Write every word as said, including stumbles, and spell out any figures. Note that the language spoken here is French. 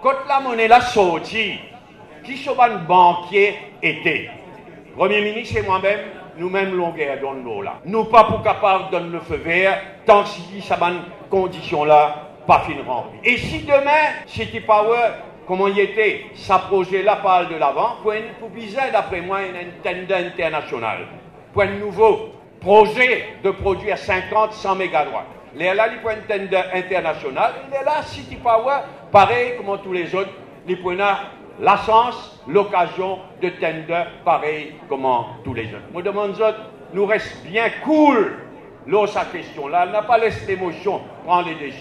quand la monnaie l'a sortie, qui sont les banquiers étaient? Premier ministre et moi-même, nous-mêmes, longueur dans nous là. Nous pas pour capable de donner le feu vert tant que si ça bonne condition là pas fin rempli. Et si demain, City Power, comment il était, ça projet là parle de l'avant, pour une pour bizarre d'après moi, une tendance internationale. Pour un nouveau projet de produire cinquante, cent mégawatts. Il est là, il prend une tendance internationale. Il est là, City Power, pareil comme tous les autres, il prend la chance, l'occasion de tender pareil comme tous les autres. Moi, demande autres, nous reste bien cool, là, sa question-là. Elle n'a pas laissé l'émotion prendre les décisions.